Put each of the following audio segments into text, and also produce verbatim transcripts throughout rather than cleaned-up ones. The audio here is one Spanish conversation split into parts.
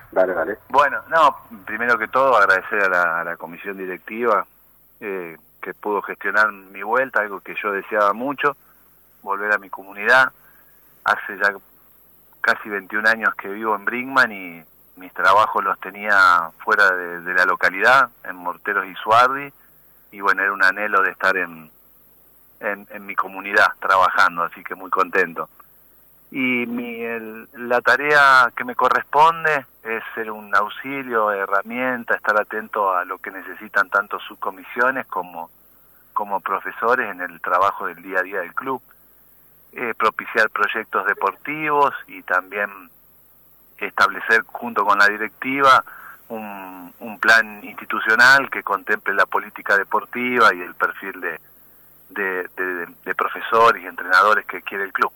Dale, dale. Bueno, no, primero que todo agradecer a la, a la comisión directiva eh, que pudo gestionar mi vuelta, algo que yo deseaba mucho, volver a mi comunidad. Hace ya casi veintiún años que vivo en Brinkman y mis trabajos los tenía fuera de, de la localidad, en Morteros y Suardi, y bueno, era un anhelo de estar en, en, en mi comunidad trabajando, así que muy contento. Y mi, el, la tarea que me corresponde es ser un auxilio, herramienta, estar atento a lo que necesitan tanto subcomisiones como, como profesores en el trabajo del día a día del club, eh, propiciar proyectos deportivos y también establecer junto con la directiva un, un plan institucional que contemple la política deportiva y el perfil de, de, de, de profesores y entrenadores que quiere el club.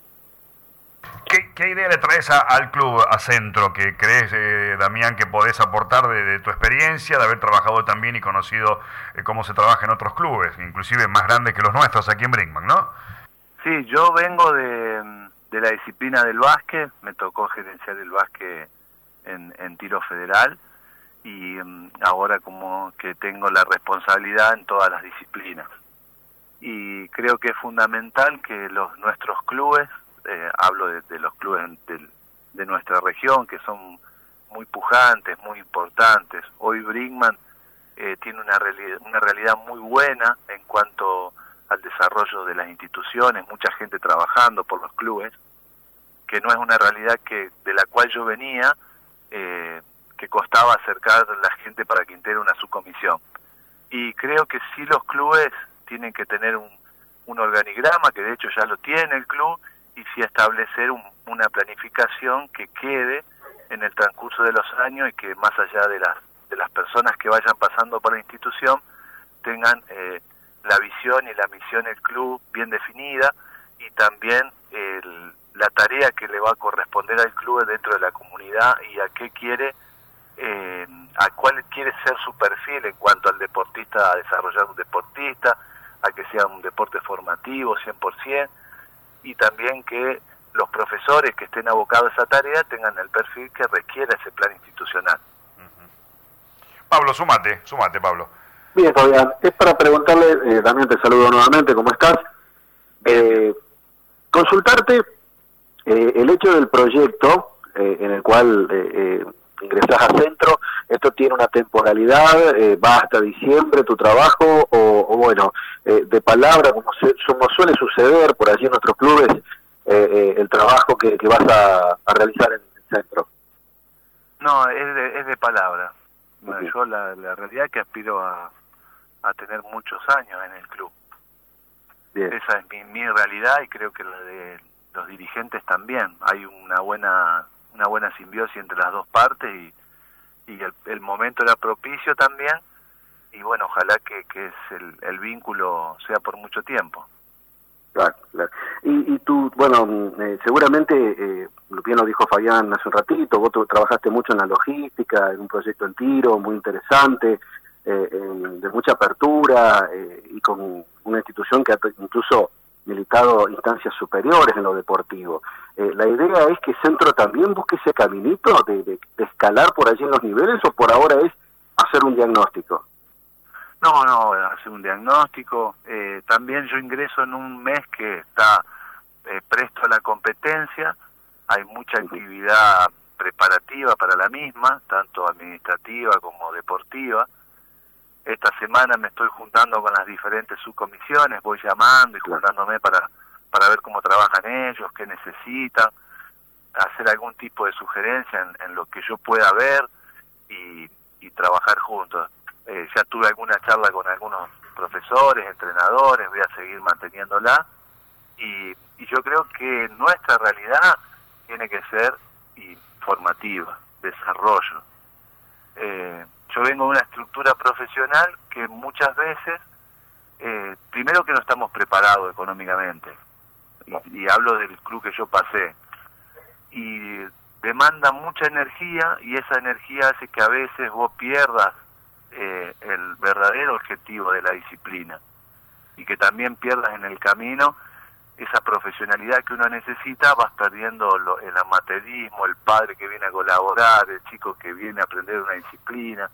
¿Qué, ¿Qué idea le traes a, al club, a Centro, que crees, eh, Damián, que podés aportar de, de tu experiencia, de haber trabajado también y conocido eh, cómo se trabaja en otros clubes, inclusive más grandes que los nuestros aquí en Brinkman, ¿no? Sí, yo vengo de, de la disciplina del básquet, me tocó gerenciar el básquet en, en tiro federal y um, ahora como que tengo la responsabilidad en todas las disciplinas. Y creo que es fundamental que los nuestros clubes, Eh, hablo de, de los clubes de, de nuestra región, que son muy pujantes, muy importantes. Hoy Brinkman eh, tiene una, reali una realidad muy buena en cuanto al desarrollo de las instituciones, mucha gente trabajando por los clubes, que no es una realidad que de la cual yo venía, eh, que costaba acercar a la gente para que integre una subcomisión. Y creo que sí los clubes tienen que tener un, un organigrama, que de hecho ya lo tiene el club, y sí establecer un, una planificación que quede en el transcurso de los años y que más allá de las de las personas que vayan pasando por la institución tengan eh, la visión y la misión del club bien definida y también el, la tarea que le va a corresponder al club dentro de la comunidad y a qué quiere, eh, a cuál quiere ser su perfil en cuanto al deportista, a desarrollar un deportista, a que sea un deporte formativo cien por ciento, y también que los profesores que estén abocados a esa tarea tengan el perfil que requiera ese plan institucional. Uh-huh. Pablo, súmate, súmate, Pablo. Bien, Fabián, es para preguntarle, eh, también te saludo nuevamente, ¿cómo estás? Eh, consultarte eh, el hecho del proyecto eh, en el cual eh, eh, ingresás a Centro, ¿esto tiene una temporalidad? Eh, ¿Va hasta diciembre tu trabajo? O, o bueno, eh, de palabra, como, se, como suele suceder por allí en nuestros clubes, eh, eh, el trabajo que, que vas a, a realizar en el Centro? No, es de, es de palabra. Uh-huh. Yo la, la realidad es que aspiro a, a tener muchos años en el club. Bien. Esa es mi, mi realidad y creo que la de los dirigentes también. Hay una buena una buena simbiosis entre las dos partes y, y el, el momento era propicio también y bueno, ojalá que, que es el, el vínculo sea por mucho tiempo. Claro, claro. Y, y tú, bueno, eh, seguramente, eh, bien lo dijo Fabián hace un ratito, vos tú trabajaste mucho en la logística, en un proyecto en tiro muy interesante, eh, en, de mucha apertura eh, y con una institución que ha incluso militado instancias superiores en lo deportivo. Eh, ¿La idea es que Centro también busque ese caminito de, de, de escalar por allí en los niveles o por ahora es hacer un diagnóstico? No, no, hacer un diagnóstico. Eh, también yo ingreso en un mes que está eh, presto a la competencia, hay mucha actividad preparativa para la misma, tanto administrativa como deportiva. Esta semana me estoy juntando con las diferentes subcomisiones, voy llamando y juntándome para, para ver cómo trabajan ellos, qué necesitan, hacer algún tipo de sugerencia en, en lo que yo pueda ver y, y trabajar juntos. Eh, ya tuve alguna charla con algunos profesores, entrenadores, voy a seguir manteniéndola y, y yo creo que nuestra realidad tiene que ser formativa, desarrollo. Eh, yo vengo de una estructura profesional que muchas veces, eh, primero que no estamos preparados económicamente, y, y hablo del club que yo pasé, y demanda mucha energía y esa energía hace que a veces vos pierdas eh, el verdadero objetivo de la disciplina y que también pierdas en el camino esa profesionalidad que uno necesita, vas perdiendo lo, el amateurismo, el padre que viene a colaborar, el chico que viene a aprender una disciplina.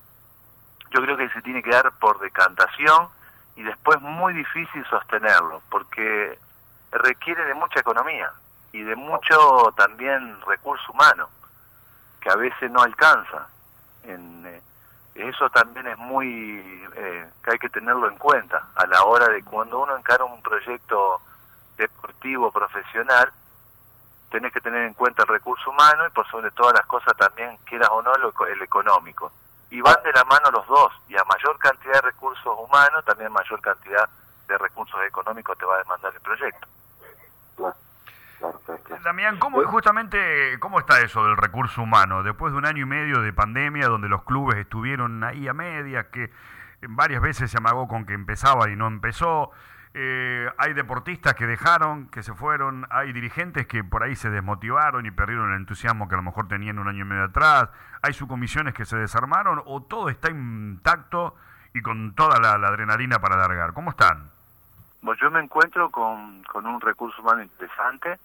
Yo creo que se tiene que dar por decantación y después muy difícil sostenerlo, porque requiere de mucha economía y de mucho también recurso humano, que a veces no alcanza. En, eh, eso también es muy, eh, que hay que tenerlo en cuenta a la hora de cuando uno encara un proyecto deportivo profesional, tenés que tener en cuenta el recurso humano y por sobre todas las cosas también, quieras o no, lo, el económico. Y van de la mano los dos, y a mayor cantidad de recursos humanos, también mayor cantidad de recursos económicos te va a demandar el proyecto. Claro, claro, claro, claro. Damián, ¿cómo, justamente, ¿cómo está eso del recurso humano? Después de un año y medio de pandemia, donde los clubes estuvieron ahí a medias, que varias veces se amagó con que empezaba y no empezó, eh, hay deportistas que dejaron, que se fueron, hay dirigentes que por ahí se desmotivaron y perdieron el entusiasmo que a lo mejor tenían un año y medio atrás, hay subcomisiones que se desarmaron, o todo está intacto y con toda la, la adrenalina para alargar. ¿Cómo están? Bueno, yo me encuentro con, con un recurso humano interesante,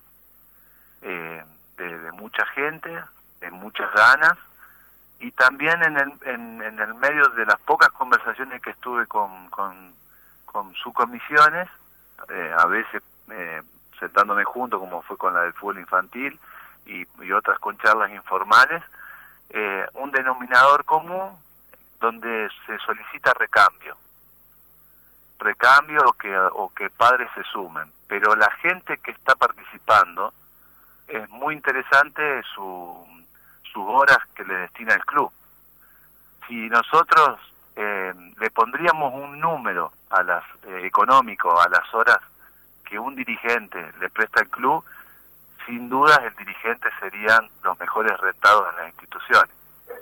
eh, de, de mucha gente, de muchas ganas, y también en el, en, en el medio de las pocas conversaciones que estuve con, con, con subcomisiones, eh, a veces eh, sentándome junto, como fue con la del fútbol infantil, y, y otras con charlas informales, eh, un denominador común donde se solicita recambio. recambio o que, o que padres se sumen, pero la gente que está participando es muy interesante su, sus horas que le destina el club. Si nosotros eh, le pondríamos un número a las eh, económico a las horas que un dirigente le presta al club, sin dudas el dirigente serían los mejores rentados en las instituciones,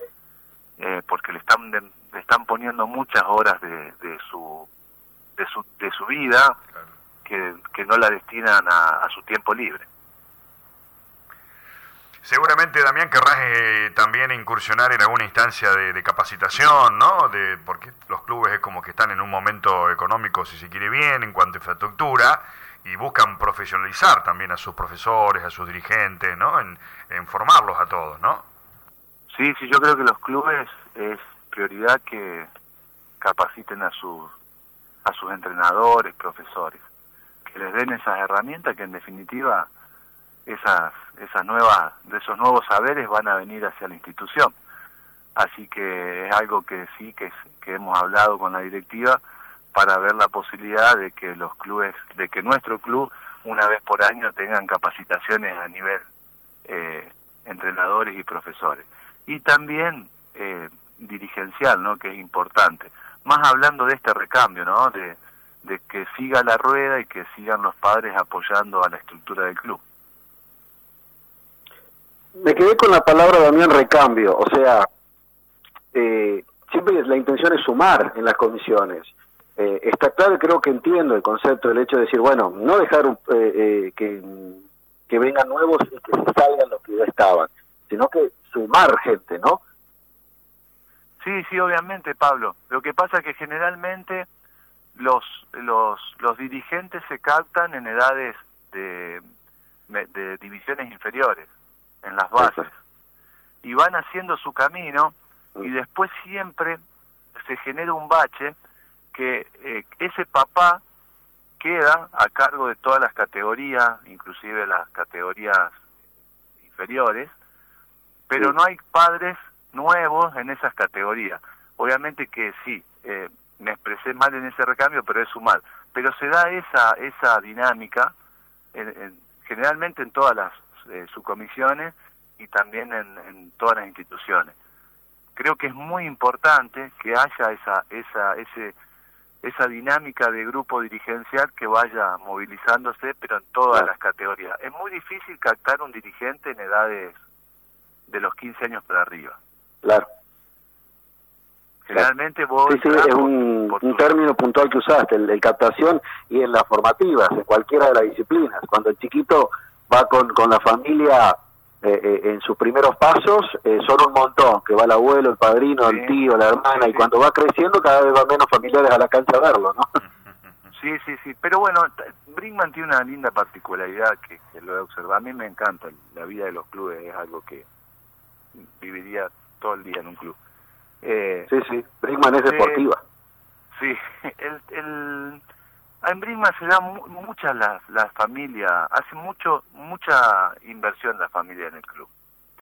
eh, porque le están le están poniendo muchas horas de, de su de su de su vida, claro, que, que no la destinan a, a su tiempo libre. Seguramente, Damián, querrás eh, también incursionar en alguna instancia de, de capacitación, ¿no? De, porque los clubes es como que están en un momento económico, si se quiere bien, en cuanto a infraestructura, y buscan profesionalizar también a sus profesores, a sus dirigentes, ¿no? En, en formarlos a todos, ¿no? Sí, sí, yo creo que los clubes es prioridad que capaciten a sus a sus entrenadores, profesores, que les den esas herramientas que en definitiva esas esas nuevas de esos nuevos saberes van a venir hacia la institución. Así que es algo que sí que que hemos hablado con la directiva para ver la posibilidad de que los clubes, de que nuestro club una vez por año tengan capacitaciones a nivel eh, entrenadores y profesores, y también eh, dirigencial, ¿no? Que es importante. Más hablando de este recambio, ¿no? De, de que siga la rueda y que sigan los padres apoyando a la estructura del club. Me quedé con la palabra, Damián, recambio. O sea, eh, siempre la intención es sumar en las comisiones. Eh, está claro y creo que entiendo el concepto del hecho de decir, bueno, no dejar eh, eh, que, que vengan nuevos y que se salgan los que ya estaban, sino que sumar gente, ¿no? Sí, sí, obviamente, Pablo. Lo que pasa es que generalmente los los los dirigentes se captan en edades de, de divisiones inferiores, en las bases, y van haciendo su camino, y después siempre se genera un bache que eh, ese papá queda a cargo de todas las categorías, inclusive las categorías inferiores, pero no hay padres nuevos en esas categorías. Obviamente que sí, eh, me expresé mal en ese recambio, pero es sumar. Pero se da esa esa dinámica en, en, generalmente en todas las eh, subcomisiones y también en, en todas las instituciones. Creo que es muy importante que haya esa esa ese esa dinámica de grupo dirigencial que vaya movilizándose, pero en todas las categorías. Es muy difícil captar un dirigente en edades de los quince años para arriba. Claro. Generalmente vos... Sí, sí, es un, un término puntual que usaste, el de captación, y en las formativas, en cualquiera de las disciplinas. Cuando el chiquito va con, con la familia eh, eh, en sus primeros pasos, eh, son un montón, que va el abuelo, el padrino, sí, el tío, la hermana, sí, y cuando va creciendo cada vez va menos familiares a la cancha a verlo, ¿no? Sí, sí, sí, pero bueno, Brinkman tiene una linda particularidad que, que lo he observado. A mí me encanta, la vida de los clubes es algo que viviría todo el día en un club. Eh, sí, sí, Brinkman es deportiva. Sí, el, el, en Brinkman se da mu mucha la, la familia, hace mucho mucha inversión la familia en el club.